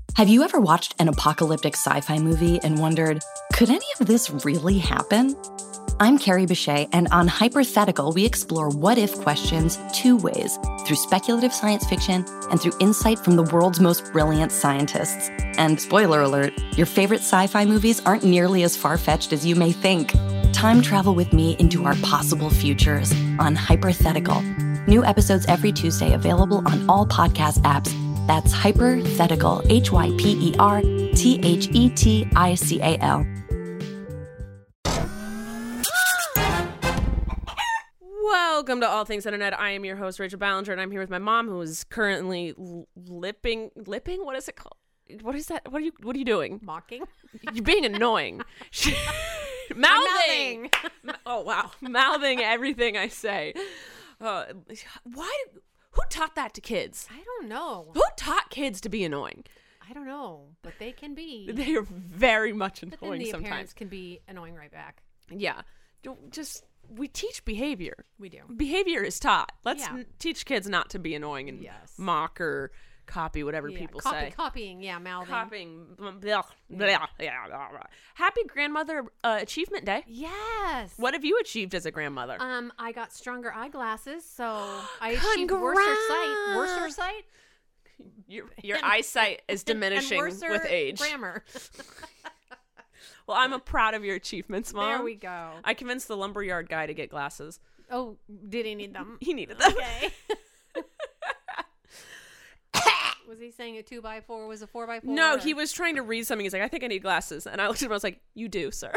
Have you ever watched an apocalyptic sci-fi movie and wondered, could any of this really happen? I'm Carrie Bechet, and on Hypothetical, we explore what-if questions two ways, through speculative science fiction and through insight from the world's most brilliant scientists. And spoiler alert, your favorite sci-fi movies aren't nearly as far-fetched as you may think. Time travel with me into our possible futures on Hypothetical. New episodes every Tuesday, available on all podcast apps. That's Hypothetical, Hyperthetical. Welcome to All Things Internet. I am your host, Rachel Ballinger, and I'm here with my mom, who is currently lipping? What is it called? What is that? What are you doing? Mocking? You're being annoying. Mouthing. Oh, wow. Mouthing everything I say. Who taught that to kids? I don't know. Who taught kids to be annoying? I don't know, but they can be. They are very much annoying but then the sometimes. Parents can be annoying right back. Yeah. We teach behavior. We do. Behavior is taught. Let's Yeah. teach kids not to be annoying and mock or copy whatever people say. Copying, mouthing. Copying. Blah, blah, blah. Happy Grandmother Achievement Day. Yes. What have you achieved as a grandmother? I got stronger eyeglasses, so I achieved worser sight. Your eyesight is diminishing and with age. Grammar. Well, I'm proud of your achievements, Mom. There we go. I convinced the lumberyard guy to get glasses. Oh, did he need them? He needed them. Okay. Was he saying a 2x4 was a 4x4? No, he was trying to read something. He's like, I think I need glasses. And I looked at him, I was like, you do, sir.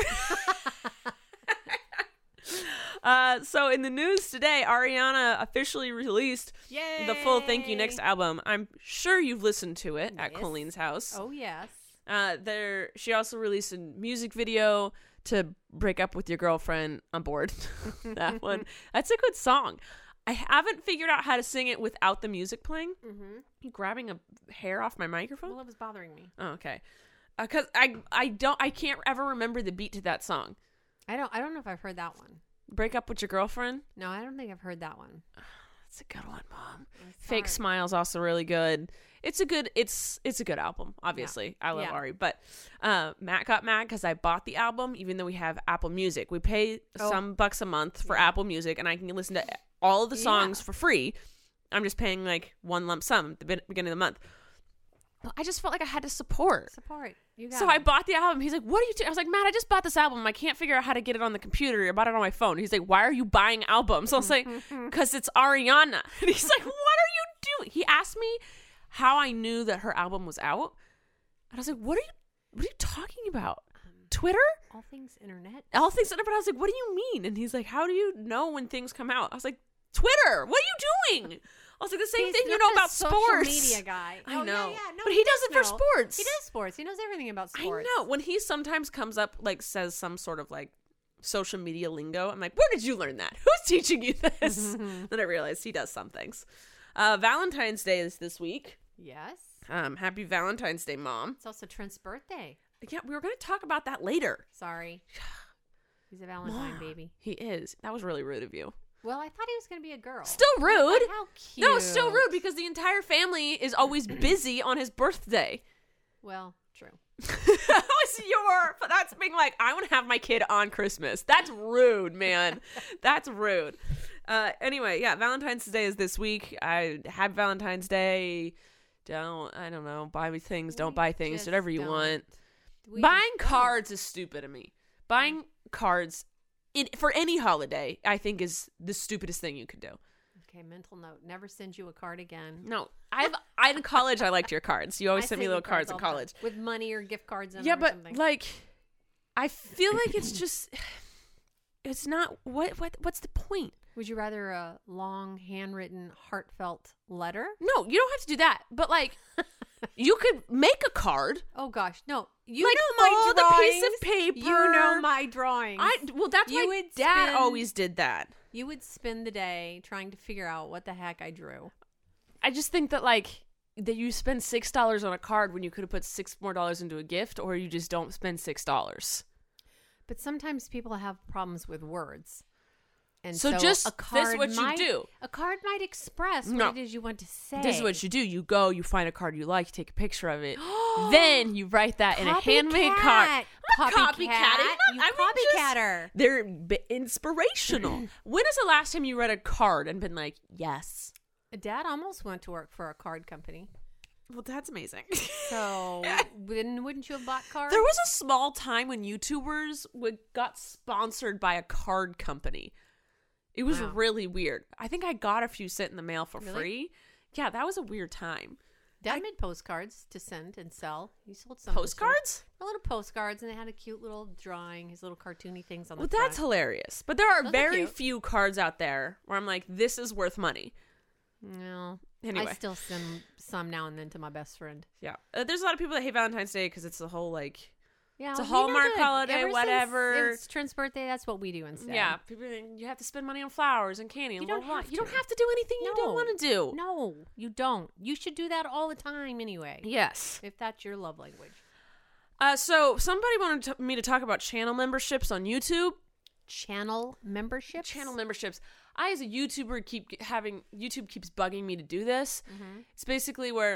So in the news today, Ariana officially released the full Thank You Next album. I'm sure you've listened to it at Colleen's house. Oh, yes. She also released a music video to Break Up With Your Girlfriend. On board. That one. That's a good song. I haven't figured out how to sing it without the music playing. Mm-hmm. You grabbing a hair off my microphone? Well, it was bothering me. Oh, okay. Because I can't ever remember the beat to that song. I don't know if I've heard that one. Break Up With Your Girlfriend? No, I don't think I've heard that one. It's a good one, Mom. Fake Smile's also really good. It's a good album, obviously. Yeah. I love Ari. But Matt got mad because I bought the album, even though we have Apple Music. We pay some bucks a month for Apple Music, and I can listen to all of the songs for free. I'm just paying like one lump sum at the beginning of the month. But I just felt like I had to support. You got so I bought the album. He's like, what are you doing? I was like, Matt, I just bought this album. I can't figure out how to get it on the computer. I bought it on my phone. He's like, why are you buying albums? I was like, because it's Ariana. And he's like, what are you doing? He asked me how I knew that her album was out. And I was like, what are you talking about? Twitter? All things internet. All things internet. But I was like, what do you mean? And he's like, how do you know when things come out? I was like, Twitter. What are you doing? I was like, the same thing you know about sports. Social media guy. I know. Yeah. No, but he does it for sports. He does sports. He knows everything about sports. I know. When he sometimes comes up, like, says some sort of, like, social media lingo, I'm like, where did you learn that? Who's teaching you this? Then I realized he does some things. Valentine's Day is this week. Yes. Happy Valentine's Day, Mom. It's also Trent's birthday. Yeah, we were going to talk about that later. Sorry. He's a Valentine baby. He is. That was really rude of you. Well, I thought he was going to be a girl. Still rude. How cute. No, still rude because the entire family is always busy on his birthday. Well, true. That's being like, I want to have my kid on Christmas. That's rude, man. That's rude. Anyway, yeah, Valentine's Day is this week. I had Valentine's Day. I don't know, buy me things, don't buy things, whatever you want. Buying cards is stupid to me. Buying cards for any holiday, I think, is the stupidest thing you could do. Okay, mental note. Never send you a card again. No, in college, I liked your cards. You always sent me little cards in college. With money or gift cards in them. Yeah, but something. like, I feel like it's just, it's not, what's the point? Would you rather a long, handwritten, heartfelt letter? No, you don't have to do that. But like, you could make a card. Oh gosh, no. You like, know my fold a piece of paper. You know my drawings. Well, that's why Dad always did that. You would spend the day trying to figure out what the heck I drew. I just think that that you spend $6 on a card when you could have put $6 more into a gift, or you just don't spend $6. But sometimes people have problems with words. And so just this is what you do. A card might express what it is you want to say. This is what you do. You go, you find a card you like, you take a picture of it. Then you write that in a handmade card. Copycat. You copycatter. They're inspirational. When is the last time you read a card and been like, yes? Dad almost went to work for a card company. Well, that's amazing. So, wouldn't you have bought cards? There was a small time when YouTubers got sponsored by a card company. It was really weird. I think I got a few sent in the mail for free. Yeah, that was a weird time. Dad made postcards to send and sell. He sold some postcards? Little postcards, and they had a cute little drawing, his little cartoony things on the front. Well, that's hilarious. But there are very few cards out there where I'm like, this is worth money. No. Anyway. I still send some now and then to my best friend. Yeah. There's a lot of people that hate Valentine's Day because it's the whole like... Yeah, it's a Hallmark holiday, whatever. It's Trent's birthday. That's what we do instead. Yeah, people think you have to spend money on flowers and candy. You don't have to do anything you don't want to do. No, you don't. You should do that all the time anyway. Yes, if that's your love language. So somebody wanted me to talk about channel memberships on YouTube. Channel memberships. I, as a YouTuber, YouTube keeps bugging me to do this. Mm-hmm. It's basically where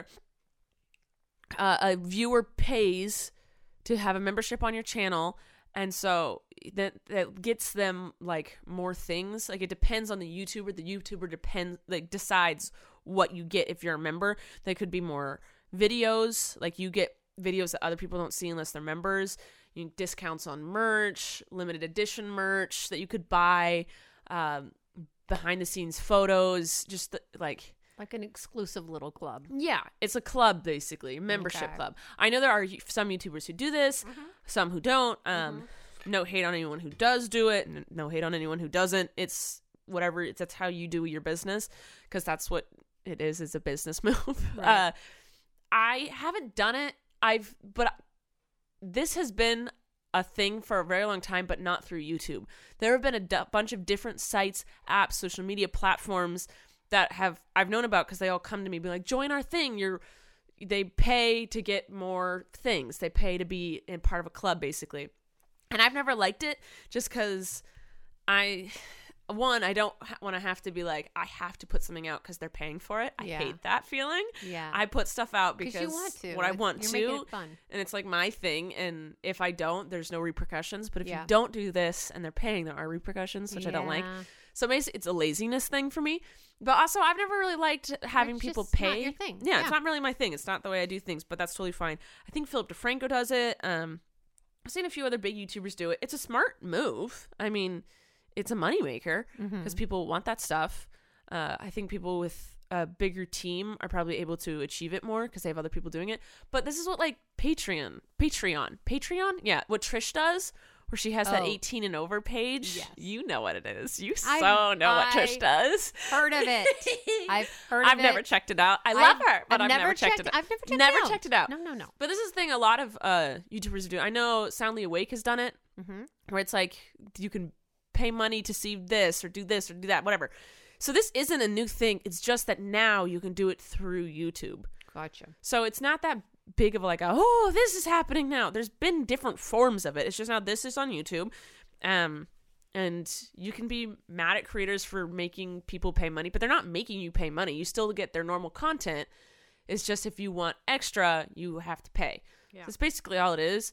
a viewer pays to have a membership on your channel, and so that gets them like more things. Like it depends on the YouTuber. The YouTuber decides what you get if you're a member. They could be more videos. Like you get videos that other people don't see unless they're members. You get discounts on merch, limited edition merch that you could buy, behind the scenes photos, just like an exclusive little club. Yeah, it's a club, basically, a membership club. I know there are some YouTubers who do this, some who don't. No hate on anyone who does do it, no hate on anyone who doesn't. It's whatever. That's how you do your business, because that's what it is. It's a business move. Right. I haven't done it. But this has been a thing for a very long time, but not through YouTube. There have been a bunch of different sites, apps, social media platforms that I've known about, because they all come to me, be like, join our thing. They pay to get more things. They pay to be in part of a club, basically. And I've never liked it, just because I don't want to have to be like, I have to put something out because they're paying for it. I hate that feeling. Yeah. I put stuff out because you want to. I want to. Making it fun. And it's like my thing. And if I don't, there's no repercussions. But if you don't do this and they're paying, there are repercussions, which I don't like. So basically, it's a laziness thing for me. But also, I've never really liked having people pay. Not your thing. Yeah, it's not really my thing. It's not the way I do things, but that's totally fine. I think Philip DeFranco does it. I've seen a few other big YouTubers do it. It's a smart move. I mean, it's a moneymaker because people want that stuff. I think people with a bigger team are probably able to achieve it more because they have other people doing it. But this is what like Patreon. Yeah, what Trish does, where she has that 18 and over page. Yes. You know what it is. You know what Trish does. Heard of it. I've never checked it out. I love her, but I've never checked it out. I've never checked it out. No. But this is the thing a lot of YouTubers do. I know Soundly Awake has done it, where it's like you can pay money to see this or do that, whatever. So this isn't a new thing. It's just that now you can do it through YouTube. Gotcha. So it's not that big of like, oh, this is happening now. There's been different forms of it. It's just now this is on YouTube. And you can be mad at creators for making people pay money, but they're not making you pay money. You still get their normal content. It's just if you want extra, you have to pay. Yeah. That's basically all it is.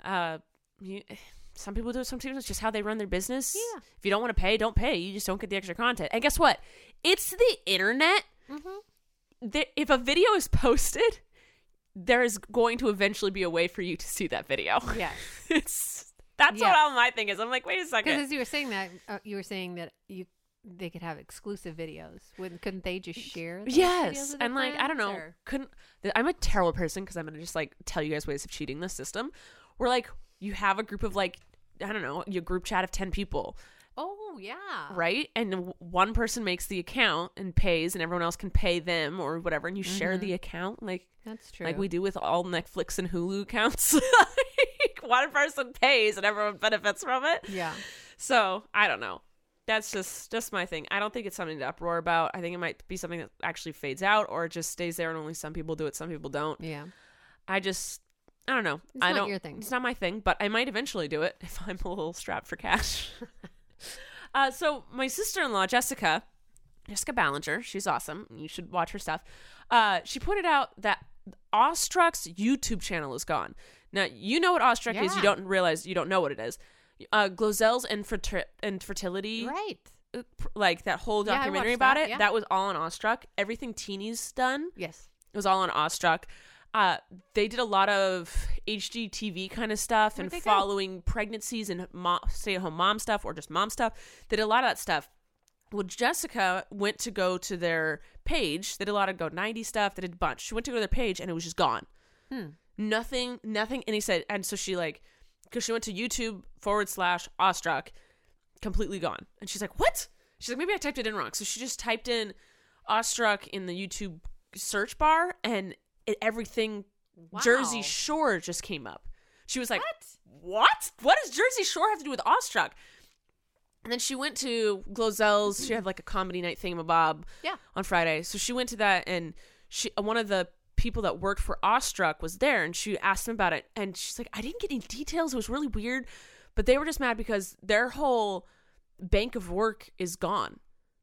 Some people do it. Some people, it's just how they run their business. Yeah. If you don't want to pay, don't pay. You just don't get the extra content. And guess what? It's the internet. If a video is posted, there is going to eventually be a way for you to see that video. Yes. That's what all my thing is. I'm like, wait a second. Because as you were saying that, they could have exclusive videos. Couldn't they just share? Yes. And like, I don't know. I'm a terrible person because I'm going to just like tell you guys ways of cheating the system. We're like, you have a group of like, I don't know, your group chat of 10 people. Oh, yeah. Right? And one person makes the account and pays, and everyone else can pay them or whatever, and you share the account. Like, that's true. Like we do with all Netflix and Hulu accounts. Like, one person pays and everyone benefits from it. Yeah. So, I don't know. That's just my thing. I don't think it's something to uproar about. I think it might be something that actually fades out, or it just stays there and only some people do it, some people don't. Yeah. I don't know. It's not your thing. It's not my thing, but I might eventually do it if I'm a little strapped for cash. So my sister-in-law, Jessica Ballinger, she's awesome. You should watch her stuff. She pointed out that Awestruck's YouTube channel is gone. Now, you know what Awestruck is. You don't realize you don't know what it is. Glozell's infertility. Right. Like that whole documentary about it. That was all on Awestruck. Everything Teeny's done. Yes. It was all on Awestruck. They did a lot of HGTV kind of stuff and following pregnancies and stay-at-home mom stuff or just mom stuff. They did a lot of that stuff. Well, Jessica went to go to their page. They did a lot of Go 90 stuff. They did a bunch. She went to go to their page and it was just gone. Nothing. And he said, and so she because she went to YouTube/Awestruck, completely gone. And she's like, what? She's like, maybe I typed it in wrong. So she just typed in Awestruck in the YouTube search bar and everything Jersey Shore just came up. She was like, what? What does Jersey Shore have to do with Awestruck? And then she went to Glozell's. She had like a comedy night thingamabob on Friday. So she went to that, and one of the people that worked for Awestruck was there, and she asked him about it. And she's like, I didn't get any details. It was really weird. But they were just mad because their whole bank of work is gone.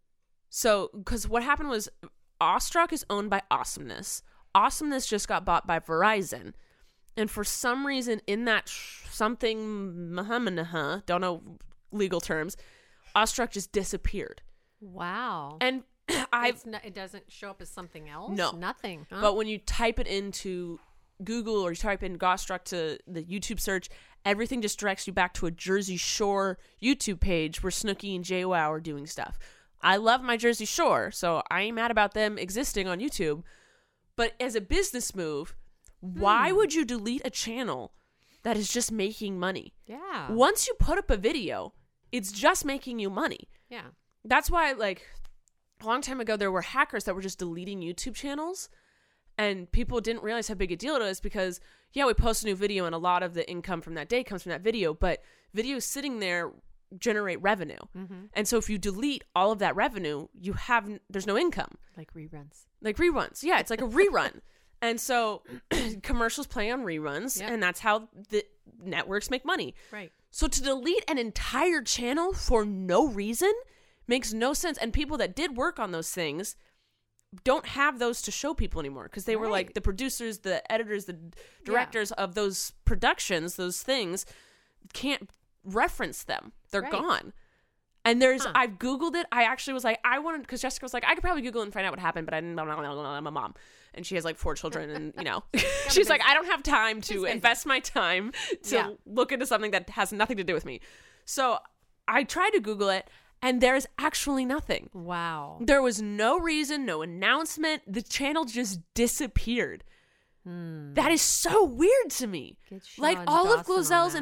So, because what happened was Awestruck is owned by Awesomeness. Awesomeness just got bought by Verizon. And for some reason in that something, don't know legal terms, Awestruck just disappeared. Wow. And it doesn't show up as something else? No. Nothing. Huh? But when you type it into Google or you type in Awestruck to the YouTube search, everything just directs you back to a Jersey Shore YouTube page where Snooki and JWoww are doing stuff. I love my Jersey Shore, so I ain't mad about them existing on YouTube. But as a business move, why would you delete a channel that is just making money? Yeah. Once you put up a video, it's just making you money. Yeah. That's why, like, a long time ago, there were hackers that were just deleting YouTube channels, and people didn't realize how big a deal it was because, we post a new video, and a lot of the income from that day comes from that video, but videos sitting there generate revenue. Mm-hmm. And so if you delete all of that revenue, there's no income. Like reruns. Yeah, it's like a rerun. And so commercials play on reruns, and that's how the networks make money. Right. So to delete an entire channel for no reason makes no sense. And people that did work on those things don't have those to show people anymore because they were like the producers, the editors, the directors of those productions, those things can't reference them. They're gone. And I've Googled it. I actually was like, because Jessica was like, I could probably Google it and find out what happened, but I'm a mom. And she has like 4 children and, she's like, I don't have time to invest my time to look into something that has nothing to do with me. So I tried to Google it and there's actually nothing. Wow. There was no reason, no announcement. The channel just disappeared. That is so weird to me. Like all of Glozell's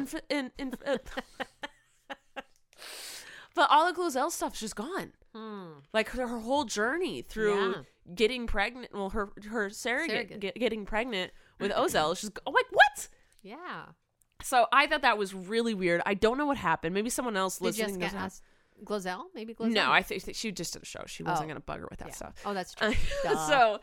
but all of Glozell's stuff's just gone. Like her whole journey through getting pregnant. Well, her surrogate getting pregnant with Ozell. She's like, what? Yeah. So I thought that was really weird. I don't know what happened. Maybe someone else listening. Did Jessica ask Glozell? Maybe Glozell? No, I think she just did a show. She wasn't going to bug her with that stuff. Oh, that's true. So,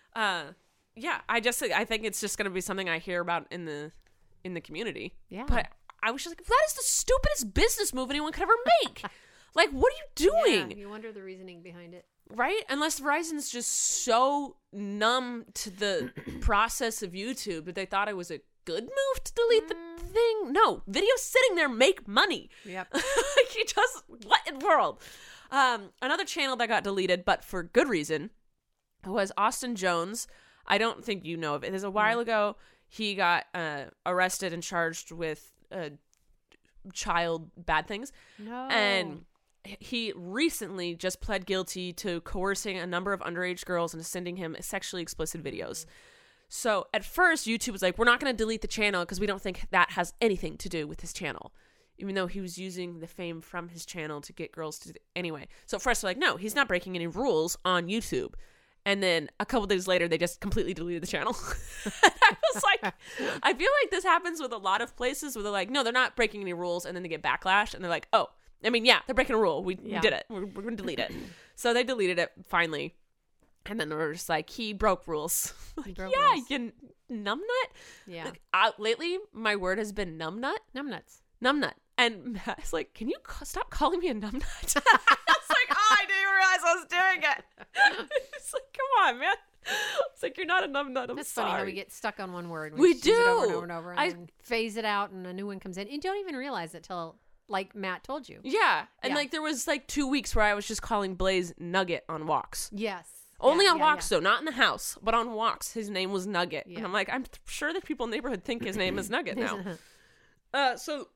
I think it's just going to be something I hear about in the community. Yeah. But I was just like, that is the stupidest business move anyone could ever make. Like, what are you doing? Yeah, you wonder the reasoning behind it. Right? Unless Verizon's just so numb to the process of YouTube that they thought it was a good move to delete the thing. No, videos sitting there make money. Yep. Like, you just, what in the world? Another channel that got deleted, but for good reason, was Austin Jones. I don't think you know of it. There's a while ago, he got arrested and charged with child bad things. No. And he recently just pled guilty to coercing a number of underage girls into sending him sexually explicit videos. So at first, YouTube was like, we're not going to delete the channel because we don't think that has anything to do with his channel, even though he was using the fame from his channel to get girls to anyway. So at first, they're like, no, he's not breaking any rules on YouTube. And then a couple days later, they just completely deleted the channel. I was like, I feel like this happens with a lot of places where they're like, no, they're not breaking any rules. And then they get backlash and they're like, oh, I mean, yeah, they're breaking a rule. We did it. We're going to delete it. So they deleted it finally. And then they were just like, he broke rules. Rules. You numbnut? Yeah. Like, lately, my word has been numbnut. Numbnuts. Numbnut. And Matt's like, can you stop calling me a numbnut? I was like, oh, I didn't even realize I was doing it. It's like, come on, man. It's like, you're not a numbnut. I'm That's sorry. funny how we get stuck on one word. We just use it over and do. over and over, and then phase it out, and a new one comes in. You don't even realize it till, like Matt told you. Yeah. And Yeah. like there was like 2 weeks where I was just calling Blaze Nugget on walks. Yes. Only Yeah, on yeah, walks, yeah. though, not in the house, but on walks. His name was Nugget. Yeah. And I'm like, I'm sure that people in the neighborhood think his name is Nugget now. So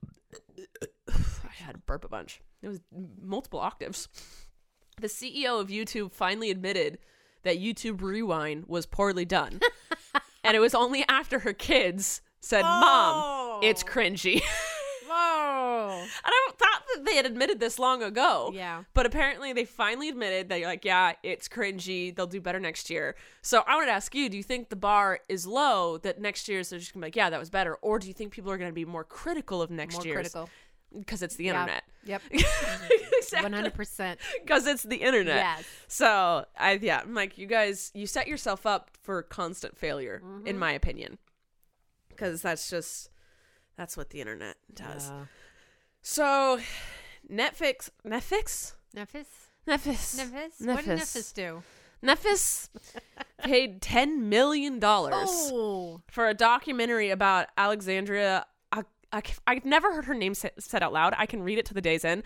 I had to burp a bunch. It was multiple octaves. The CEO of YouTube finally admitted that YouTube Rewind was poorly done. And it was only after her kids said, Mom, it's cringy. Whoa. And I thought that they had admitted this long ago. Yeah. But apparently they finally admitted that you're like, yeah, it's cringy. They'll do better next year. So I wanted to ask you, do you think the bar is low that next year's they're just going to be like, yeah, that was better? Or do you think people are going to be more critical of next year's? More critical. Because it's the Yeah. internet. Yep. Exactly. 100%. Because it's the internet. Yes. So I'm like, you guys, you set yourself up for constant failure, in my opinion. Because that's what the internet does. Yeah. So Netflix. Nephis? What did Nephis do? Netflix paid $10 million Oh. for a documentary about Alexandria. I've never heard her name said out loud. I can read it to the day's end.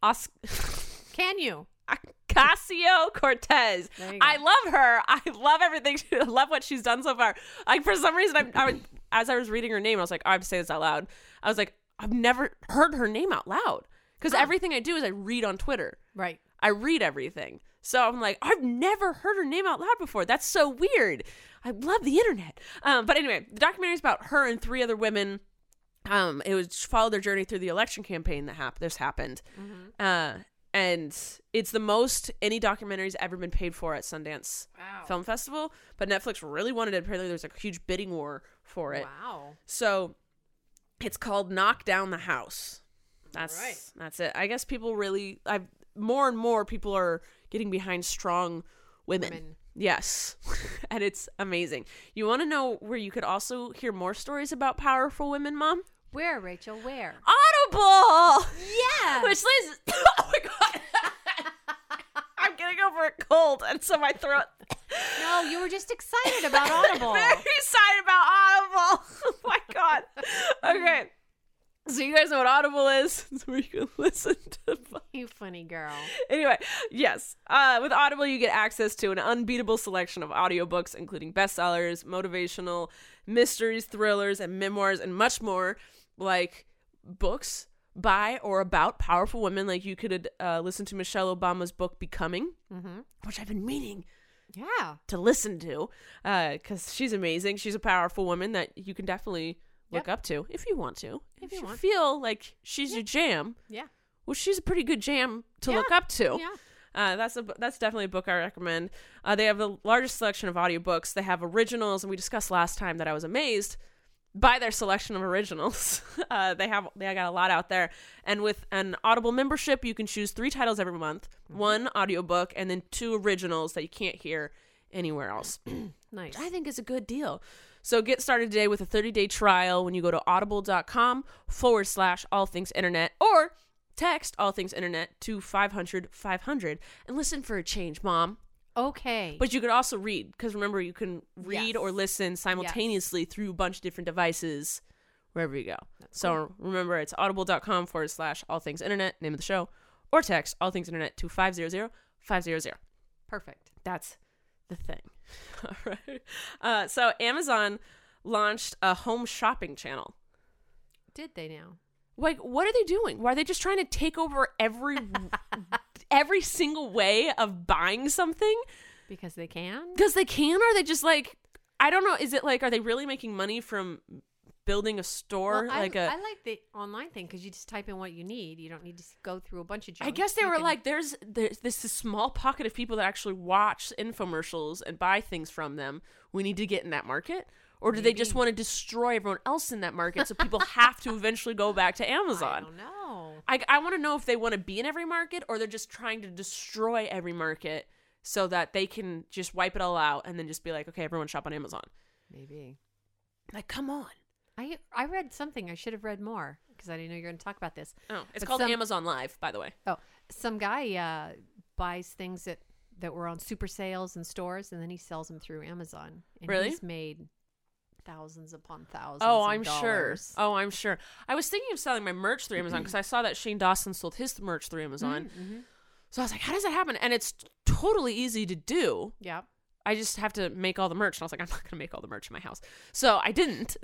Can you? Ocasio-Cortez. There you go. I love her. I love everything. I love what she's done so far. Like, for some reason, as I was reading her name, I was like, oh, I have to say this out loud. I was like, I've never heard her name out loud. Because everything I do is I read on Twitter. Right. I read everything. So I'm like, I've never heard her name out loud before. That's so weird. I love the internet. But anyway, the documentary is about her and 3 other women. It was follow their journey through the election campaign that happened. And it's the most any documentary's ever been paid for at Sundance Film Festival. But Netflix really wanted it. Apparently there's a huge bidding war for it. Wow. So it's called Knock Down the House. That's it. I guess people really, more and more people are getting behind strong women. Yes. And it's amazing. You want to know where you could also hear more stories about powerful women, Mom? Where, Rachel? Where? Audible! Yeah. Which leads... Oh, my God. I'm getting over a cold, and so my throat... No, you were just excited about Audible. Very excited about Audible. Oh, my God. Okay. So you guys know what Audible is? It's where you can listen to... You funny girl. Anyway, yes. With Audible, you get access to an unbeatable selection of audiobooks, including bestsellers, motivational, mysteries, thrillers, and memoirs, and much more, like books by or about powerful women. Like you could listen to Michelle Obama's book, Becoming, which I've been meaning to listen to because she's amazing. She's a powerful woman that you can definitely look up to if you want to. If you feel like she's your jam. Yeah. Well, she's a pretty good jam to look up to. Yeah. That's definitely a book I recommend. They have the largest selection of audiobooks. They have originals, and we discussed last time that I was amazed by their selection of originals. They got a lot out there. And with an Audible membership, you can choose 3 titles every month, 1 audiobook, and then 2 originals that you can't hear anywhere else. Nice. I think is a good deal. So get started today with a 30-day trial when you go to audible.com/allthingsinternet or text all things internet to 500-500 and listen for a change, Mom. Okay. But you could also read, because remember, you can read or listen simultaneously through a bunch of different devices wherever you go. So remember, it's audible.com/allthingsinternet, name of the show, or text all things internet to 500-500. Perfect. That's the thing. All right. So Amazon launched a home shopping channel. Did they now? Like, what are they doing? Why are they just trying to take over every single way of buying something? Because they can? Because they can? Or are they just like, I don't know. Is it like, are they really making money from building a store? Well, I like the online thing because you just type in what you need. You don't need to go through a bunch of junk. I guess they were like, there's this small pocket of people that actually watch infomercials and buy things from them. We need to get in that market. Or do they just want to destroy everyone else in that market so people have to eventually go back to Amazon? I don't know. I want to know if they want to be in every market or they're just trying to destroy every market so that they can just wipe it all out and then just be like, okay, everyone shop on Amazon. Maybe. Like, come on. I read something. I should have read more. because I didn't know you were going to talk about this. Oh, it's But called Amazon Live, by the way. Oh, some guy buys things that were on super sales in stores, and then he sells them through Amazon. And Really? He's made thousands upon thousands. Oh, of I'm sure. dollars. Oh, I'm sure. I was thinking of selling my merch through Amazon because I saw that Shane Dawson sold his merch through Amazon. Mm-hmm. So I was like, how does that happen? And it's totally easy to do. Yeah. I just have to make all the merch. And I was like, I'm not going to make all the merch in my house. So I didn't.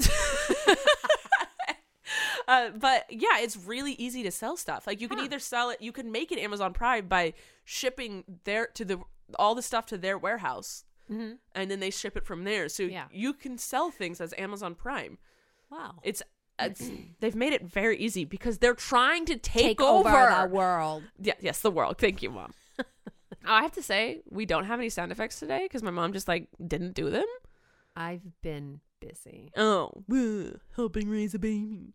But yeah, it's really easy to sell stuff. Like you can either sell it, you can make it Amazon Prime by shipping all the stuff to their warehouse. Mm-hmm. And then they ship it from there. So you can sell things as Amazon Prime. Wow. It's they've made it very easy because they're trying to take over over the world. Yeah, yes, the world. Thank you, Mom. I have to say, we don't have any sound effects today because my mom just didn't do them. I've been busy. Oh, helping raise a baby.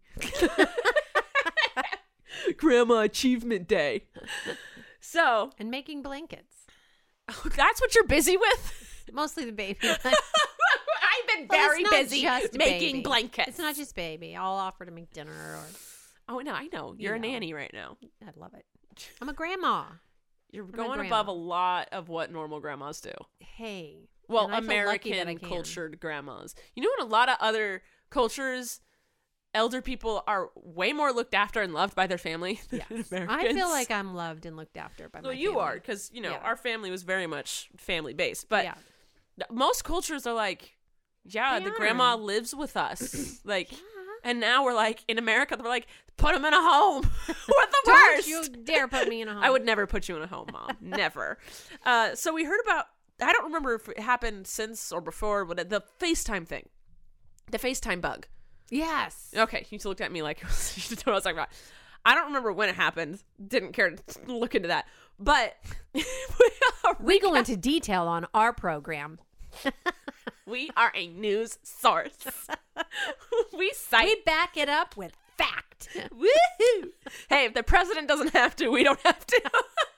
Grandma Achievement Day. So, And making blankets. that's what you're busy with? Mostly the baby. I've been very busy making blankets. It's not just baby. I'll offer to make dinner or... Oh, no, I know. You're a nanny right now. I'd love it. I'm a grandma. You're going above a lot of what normal grandmas do. Hey. Well, and I feel lucky that I American can. cultured grandmas. You know, in a lot of other cultures, elder people are way more looked after and loved by their family than Americans. I feel like I'm loved and looked after by my family. Well, you are, because, our family was very much family-based. But most cultures are like, the grandma lives with us. And now we're like, in America, they're like, put them in a home. We're the worst. Don't you dare put me in a home. I would never put you in a home, Mom. Never. So we heard about, I don't remember if it happened since or before, but the FaceTime thing. The FaceTime bug. Yes. Okay, you looked at me like you know what I was talking about. I don't remember when it happened. Didn't care to look into that. But we go into detail on our program. We are a news source. We back it up with fact. Woohoo! Hey, if the president doesn't have to, we don't have to.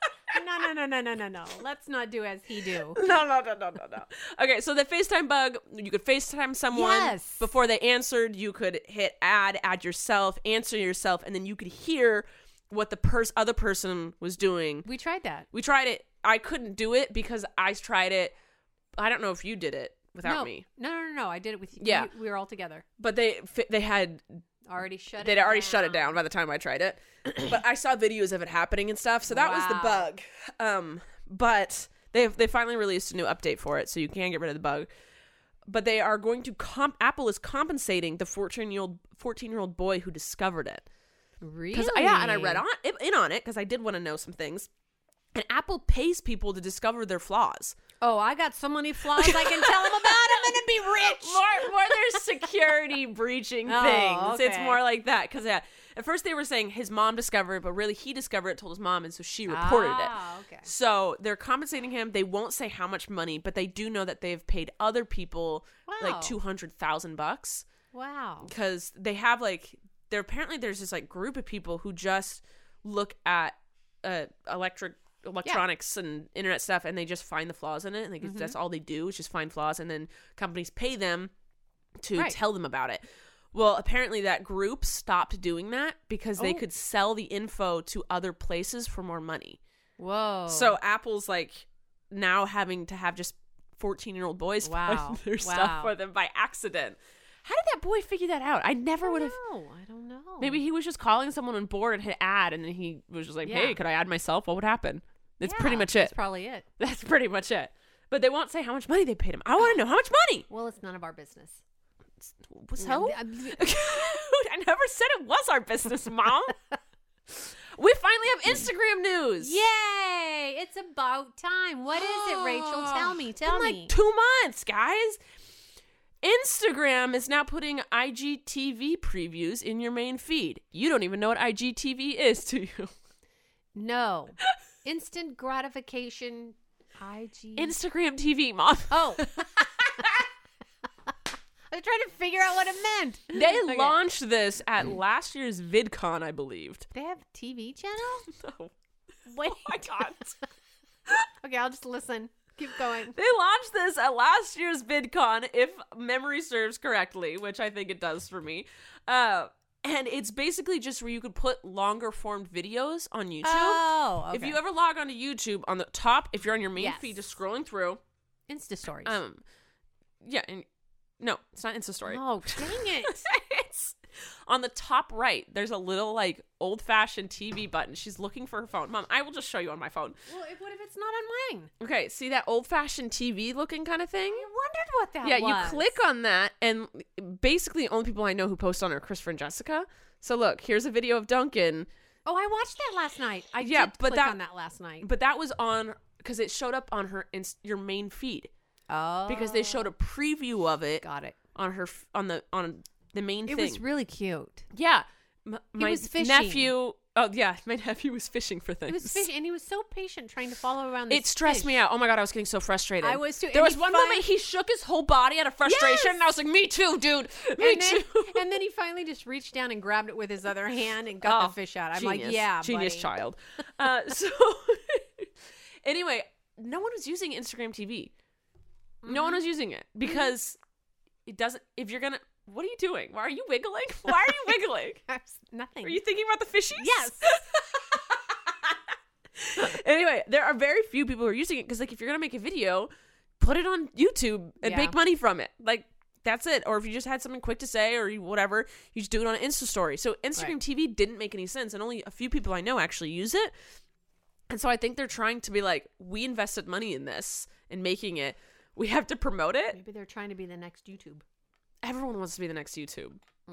No. Let's not do as he do. No. Okay, so the FaceTime bug, you could FaceTime someone. Yes. Before they answered, you could hit add yourself, answer yourself, and then you could hear what the other person was doing. We tried that. We tried it. I couldn't do it because I tried it. I don't know if you did it without me. No. I did it with you. Yeah. We were all together. But they had already shut they'd already shut it down by the time I tried it. But I saw videos of it happening and stuff, so that was the bug. But they finally released a new update for it, so you can get rid of the bug. But they are going to Apple is compensating the 14-year-old boy who discovered it. Really? And I read on it because I did want to know some things. And Apple pays people to discover their flaws. Oh, I got so many flaws I can tell them about. I'm gonna be rich. More there's security breaching things. Okay. It's more like that because at first they were saying his mom discovered it, but really he discovered it, told his mom, and so she reported it. Okay. So they're compensating him. They won't say how much money, but they do know that they've paid other people like $200,000. Wow. Because they have there's this group of people who just look at electronics and internet stuff, and they just find the flaws in it, and that's all they do is just find flaws, and then companies pay them to tell them about it. Well, apparently that group stopped doing that because they could sell the info to other places for more money. Whoa. So Apple's now having to have just 14-year-old boys find their stuff for them by accident. How did that boy figure that out? I never would have. I don't know. Maybe he was just calling someone on board and hit add, and then he was just like, hey, could I add myself? What would happen? That's pretty much it. That's probably it. That's pretty much it. But they won't say how much money they paid him. I want to know how much money. Well, it's none of our business. So? I never said it was our business, Mom. We finally have Instagram news. Yay! It's about time. What is it, Rachel? Tell me. In 2 months, guys. Instagram is now putting IGTV previews in your main feed. You don't even know what IGTV is, do you? No. Instant gratification. Instagram TV, Mom. Oh. I was trying to figure out what it meant. They launched this at last year's VidCon, I believed. They have a TV channel? No. Wait. Oh my God. Okay, I'll just listen. Keep going. They launched this at last year's VidCon, if memory serves correctly, which I think it does for me. And And it's basically just where you could put longer formed videos on YouTube. Oh, okay. If you ever log onto YouTube, on the top, if you're on your main Yes. feed, just scrolling through. Insta stories. Yeah, and no, it's not Insta Story. Oh, dang it. It's on the top right. There's a little like old fashioned TV button. She's looking for her phone. Mom, I will just show you on my phone. Well, what if it's not on mine? Okay, see that old fashioned TV looking kind of thing? I wondered what that Yeah, was. you click on that, and basically the only people I know who post on are Christopher and Jessica. So look, here's a video of Duncan. Oh, I watched that last night. I Yeah, did but click on that last night. But that was on because it showed up on her your main feed Oh. because they showed a preview of it Got it. on her on the main It thing. was really cute. Yeah, my was fishing. nephew. Oh yeah, my nephew was fishing for things. He was fishing, and he was so patient trying to follow around this It stressed me out. Oh my god, I was getting so frustrated. I was too. There And was he one moment he shook his whole body out of frustration, Yes! and I was like, "Me too, dude. Me and then, too." and then he finally just reached down and grabbed it with his other hand and got the fish out. I'm genius. like, yeah, genius buddy. child. So anyway, no one was using Instagram TV. No one was using it because it doesn't. If you're gonna, what are you doing? Why are you wiggling? Why are you wiggling? Nothing. Are you thinking about the fishies? Yes. Anyway, there are very few people who are using it because, like, if you're gonna make a video, put it on YouTube and Yeah. make money from it. Like, that's it. Or if you just had something quick to say or whatever, you just do it on an Insta story. So Instagram Right. TV didn't make any sense, and only a few people I know actually use it. And so I think they're trying to be like, we invested money in this and making it. We have to promote it. Maybe they're trying to be the next YouTube. Everyone wants to be the next YouTube.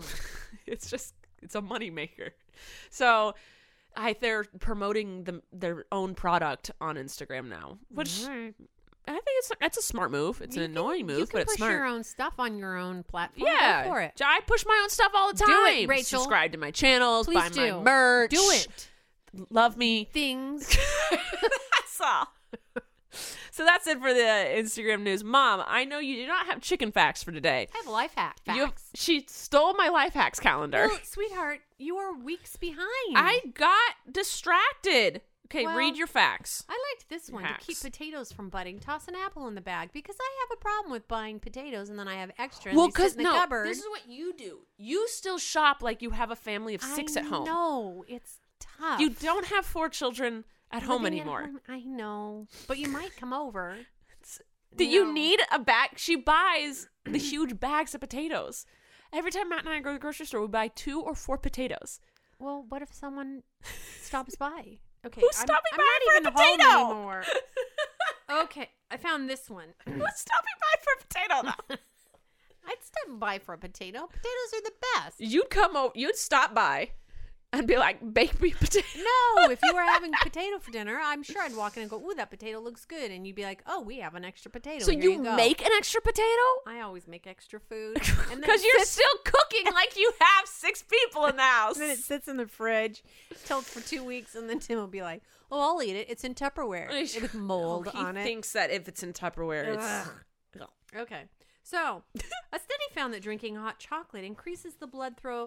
It's a money maker. So they're promoting their own product on Instagram now, which Right. I think it's a smart move. It's an annoying move, but it's push smart. your own stuff on your own platform. Yeah, Go for it. I push my own stuff all the Do time. it, Rachel. Subscribe to my channels, Please buy do. my merch. Do it. Love me. Things. That's all. So that's it for the Instagram news. Mom, I know you do not have chicken facts for today. I have life hack facts. She stole my life hacks calendar. Well, sweetheart, you are weeks behind. I got distracted. Okay, Well, read your facts. I liked this one Hacks. to keep potatoes from budding. Toss an apple in the bag because I have a problem with buying potatoes and then I have extra. And Well, they sit in the cupboard. this is what you do. You still shop like you have a family of 6 at home. No, it's tough. You don't have 4 children at home Living anymore. I know, but you might come over. Do you No. need a bag? She buys the huge bags of potatoes. Every time Matt and I go to the grocery store, we buy 2 or 4 potatoes. Well, what if someone stops by? Okay, Who's stopping I'm by not for a even potato? home anymore. Okay, I found this one. Who's stopping by for a potato though? I'd stop by for a potato. Potatoes are the best. You'd come over. You'd stop by, and be like, "Bake me a potato." No, if you were having potato for dinner, I'm sure I'd walk in and go, "Ooh, that potato looks good," and you'd be like, "Oh, we have an extra potato." So Here you go." make an extra potato? I always make extra food, and then Because it you're sits- still cooking like you have 6 people in the house. then it sits in the fridge till for 2 weeks, and then Tim will be like, "Oh, I'll eat it. It's in Tupperware with mold he on it." thinks that if it's in Tupperware, it's. Ugh. Okay. So, a study found that drinking hot chocolate increases the blood flow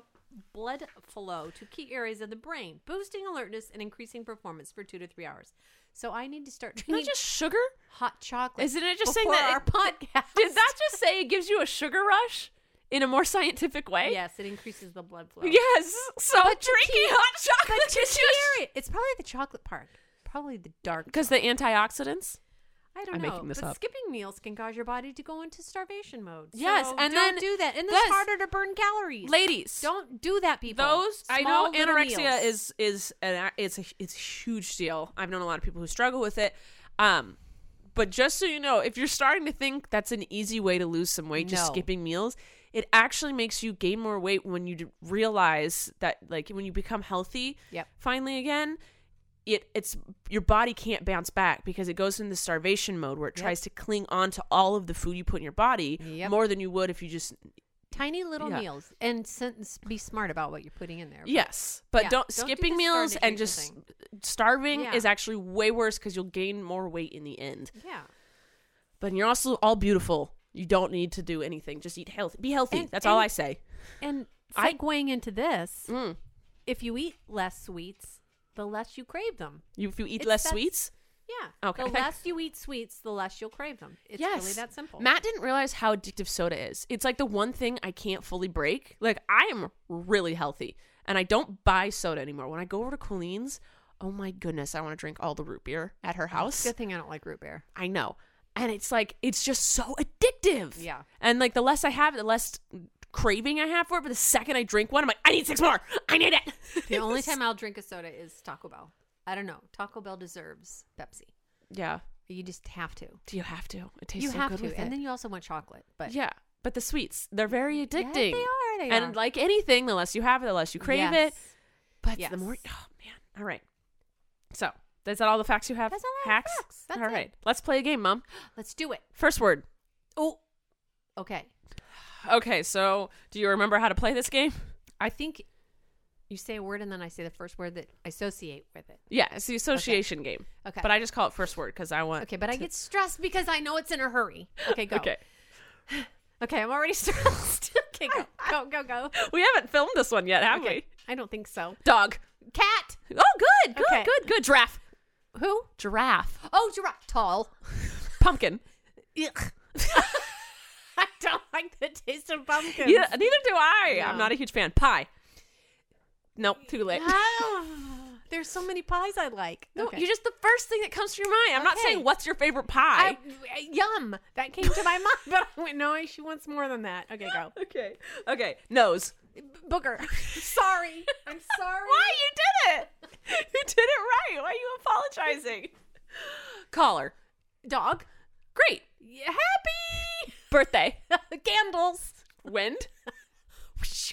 to key areas of the brain, boosting alertness and increasing performance for 2 to 3 hours. So I need to start Not drinking just sugar? hot chocolate. Isn't it just saying before that our podcast? Did that just say it gives you a sugar rush in a more scientific way? Yes, it increases the blood flow. Yes. So But drinking hot chocolate But to gives key you area, it's probably the chocolate part. Probably the dark. because the antioxidants. I don't I'm know. making this but up. skipping meals can cause your body to go into starvation mode. Yes, So and don't then- do that. And it's Yes. harder to burn calories. Ladies, Don't do that, people. those I Small know little anorexia meals. is it's a huge deal. I've known a lot of people who struggle with it. But just so you know, if you're starting to think that's an easy way to lose some weight, just No. skipping meals, it actually makes you gain more weight when you realize that, like, when you become healthy Yep. finally again, it's your body can't bounce back because it goes into starvation mode where it Yep. tries to cling on to all of the food you put in your body Yep. more than you would if you just Tiny little Yeah. meals and be smart about what you're putting in there. yes, but Yeah, don't don't do skipping the meals starvation and just thing. starving Yeah. is actually way worse because you'll gain more weight in the end. Yeah. But you're also all beautiful. You don't need to do anything. Just eat healthy. Be healthy. And- That's all and- I say. And I- segueing into this, Mm. if you eat less sweets, the less you crave them. If you eat It's- less that's- sweets, Yeah. Okay. The less you eat sweets, the less you'll crave them. It's really that simple. Matt didn't realize how addictive soda is. It's like the one thing I can't fully break. Like, I am really healthy, and I don't buy soda anymore. When I go over to Colleen's, oh my goodness, I want to drink all the root beer at her house. Good thing I don't like root beer. I know. And it's like, it's just so addictive. Yeah. And like, the less I have, the less craving I have for it. But the second I drink one, I'm like, I need 6 more. I need it. The only time I'll drink a soda is Taco Bell. I don't know. Taco Bell deserves Pepsi. Yeah. You just have to. Do you have to? It tastes You so have good to. with And it. then you also want chocolate. But Yeah. But the sweets, they're very addicting. Yeah, they are. And like anything, the less you have it, the less you crave it. But Yes. the more, oh man. All right. So, is that all the facts you have? That's all I have Hacks? facts. That's all it. right. Let's play a game, Mom. Let's do it. First word. Oh. Okay. Okay, so do you remember how to play this game? I think you say a word and then I say the first word that I associate with it. Yeah, it's the association game. Okay. But I just call it first word because I want. Okay, but I get stressed because I know it's in a hurry. Okay, go. Okay. Okay, I'm already stressed. Okay, go. We haven't filmed this one yet, have Okay. I don't think so. we? Dog. Cat. Oh, good. Okay. Good. Giraffe. Who? Giraffe. Oh, giraffe. Tall. Pumpkin. Ugh. I don't like the taste of pumpkins. Yeah, neither do I. No. I'm not a huge fan. Pie. Nope, too late. There's so many pies I like. No, Okay. you're just the first thing that comes to your mind. I'm not Okay. saying what's your favorite pie. Yum. That came to my mind, but I went, no, she wants more than that. Okay, go. Okay. Nose. Booger. Sorry. I'm sorry. Why? You did it. You did it right. Why are you apologizing? Collar. Dog. Great. Happy. Birthday. Candles. Wind. That's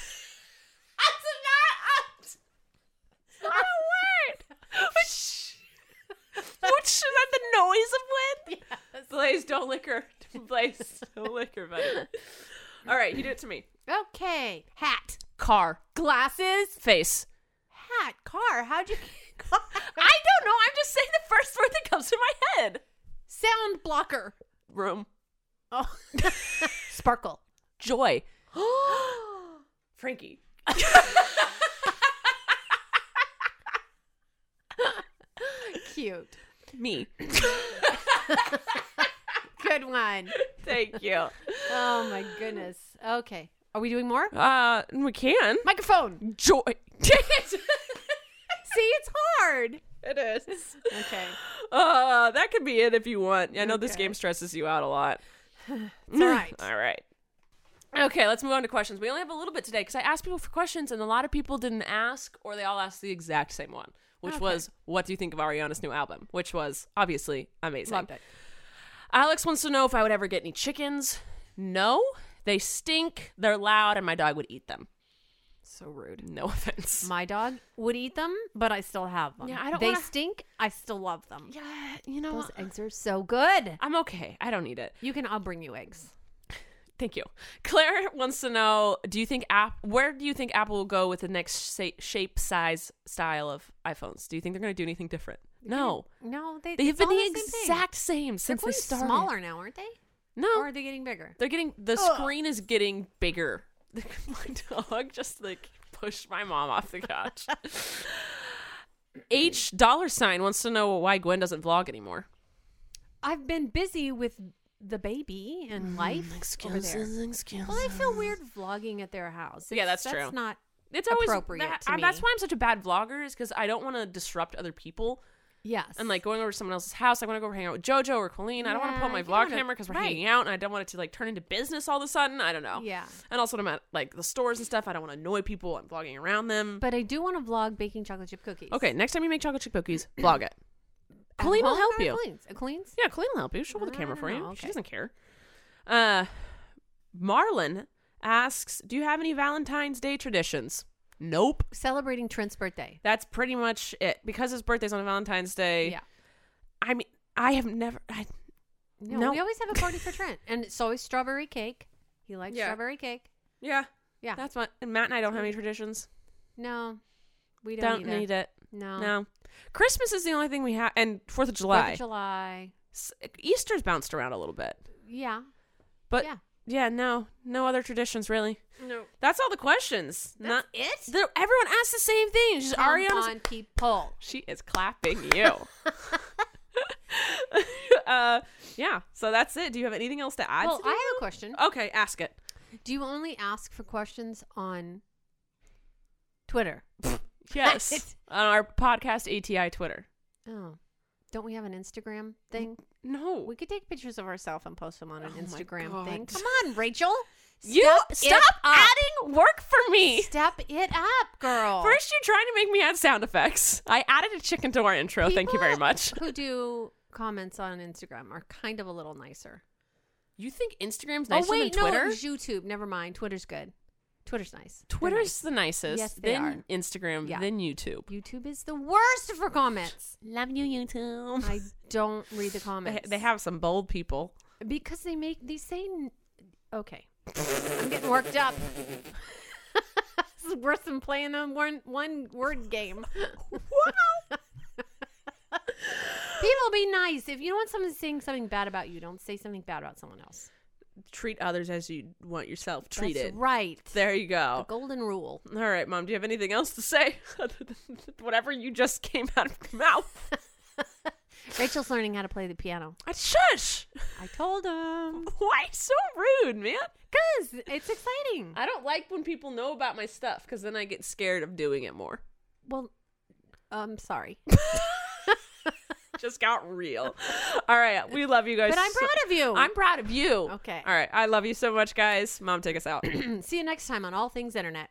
not a word. Which is that the noise of wind? Yes. Blaze, don't lick her. Blaze, don't lick her, buddy. All right, you do it to me. Okay. Hat. Car. Glasses. Face. Hat. Car. How'd you car? I don't know. I'm just saying the first word that comes to my head. Sound blocker. Room. Oh. Sparkle. Joy. Frankie. Cute. Me. Good one. Thank you. Oh my goodness. Okay. Are we doing more? We can. Microphone. Joy. See, it's hard. It is. Okay. That could be it if you want. I know this Okay. game stresses you out a lot. It's all right. All right. Okay, let's move on to questions. We only have a little bit today because I asked people for questions and a lot of people didn't ask, or they all asked the exact same one, which was, what do you think of Ariana's new album? Which was obviously amazing. Loved it. Alex wants to know if I would ever get any chickens. No, they stink, they're loud, and my dog would eat them. So rude. No offense. My dog would eat them, but I still have them. Yeah, I don't They wanna- stink. I still love them. Yeah, you know Those what? eggs are so good. I'm okay. I don't need it. I'll bring you eggs. Thank you. Claire wants to know, where do you think Apple will go with the next shape, size, style of iPhones? Do you think they're going to do anything different? No. No, They have it's been all the same thing. exact same since They're they going started. smaller now, aren't they? No. Or are they getting bigger? They're getting, the screen is getting bigger. My dog just pushed my mom off the couch. $$ wants to know why Gwen doesn't vlog anymore. I've been busy with the baby and life over there. Excuses. Well, I feel weird vlogging at their house. Yeah, that's true. That's not It's always appropriate to me. That's why I'm such a bad vlogger, is because I don't want to disrupt other people. Yes. And going over to someone else's house, I want to go hang out with JoJo or Colleen. I don't want to pull Yeah, my you vlog wanna- camera because we're right. hanging out, and I don't want it to turn into business all of a sudden. I don't know. Yeah. And also when I'm at the stores and stuff, I don't want to annoy people. I'm vlogging around them. But I do want to vlog baking chocolate chip cookies. Okay, next time you make chocolate chip cookies, vlog it. At Colleen will home help or you. Coleen's? Yeah, Colleen will help you. She'll hold the I camera don't for you. know. She Okay. doesn't care. Marlon asks, do you have any Valentine's Day traditions? Nope. Celebrating Trent's birthday. That's pretty much it. Because his birthday's on Valentine's Day. Yeah. I mean, I have never... No, we always have a party for Trent. And it's always strawberry cake. He likes Yeah. strawberry cake. Yeah. Yeah. That's what... And Matt and I don't have any traditions. No, we Don't don't either. need it. No. No. Christmas is the only thing we have. And 4th of July. 4th of July. Easter's bounced around a little bit. Yeah. But yeah. yeah, no other traditions really. No. That's all the questions. That's it? Everyone asks the same thing. She's Come Ariana's. on, people. She is clapping you. Yeah, so that's it. Do you have anything else to add? Well, I have a question. Okay, ask it. Do you only ask for questions on Twitter? Yes, on our podcast ATI Twitter. Oh, don't we have an Instagram thing? No, We could take pictures of ourselves and post them on an Oh my Instagram God. thing. Come on, Rachel. Stop adding work for me. Step it up, girl. First, you're trying to make me add sound effects. I added a chicken to our intro. Thank you very People much. Who do comments on Instagram are kind of a little nicer. You think Instagram's nicer than No, Twitter? YouTube. Never mind. Twitter's good. Twitter's nice. They're Twitter's nice. the nicest. Yes, they then are. Instagram, Yeah. then YouTube. YouTube is the worst for comments. Love you, YouTube. I don't read the comments. They have some bold people. Because they say okay. I'm getting worked up. This is worse than playing a one word game. People, be nice. If you don't want someone saying something bad about you, don't say something bad about someone else. Treat others as you want yourself treated. That's right. There you The go. golden rule. All right, Mom, do you have anything else to say? Other than whatever you just came out of your mouth. Rachel's learning how to play the piano. Shush! I told him. Why so rude, man? Because it's exciting. I don't like when people know about my stuff because then I get scared of doing it more. Well, I'm sorry. Just got real. All right, we love you guys. But I'm proud of you. I'm proud of you. Okay. All right, I love you so much, guys. Mom, take us out. See you next time on All Things Internet.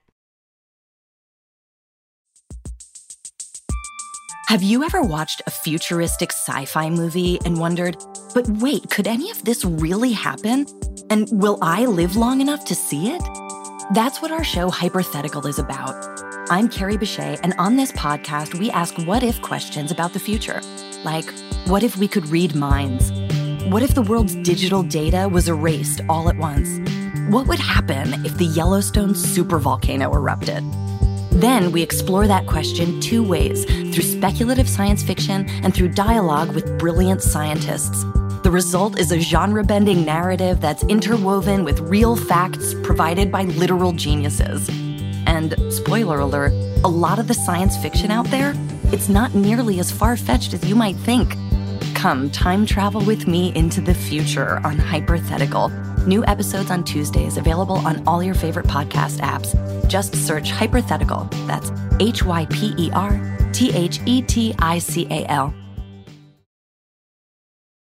Have you ever watched a futuristic sci-fi movie and wondered, but wait, could any of this really happen? And will I live long enough to see it? That's what our show Hypothetical is about. I'm Carrie Bechet, and on this podcast, we ask what-if questions about the future. Like, what if we could read minds? What if the world's digital data was erased all at once? What would happen if the Yellowstone supervolcano erupted? Then we explore that question two ways, through speculative science fiction and through dialogue with brilliant scientists. The result is a genre-bending narrative that's interwoven with real facts provided by literal geniuses. And, spoiler alert, a lot of the science fiction out there, it's not nearly as far-fetched as you might think. Come time travel with me into the future on Hypothetical. New episodes on Tuesdays, available on all your favorite podcast apps. Just search Hypothetical. That's HYPERTHETICAL.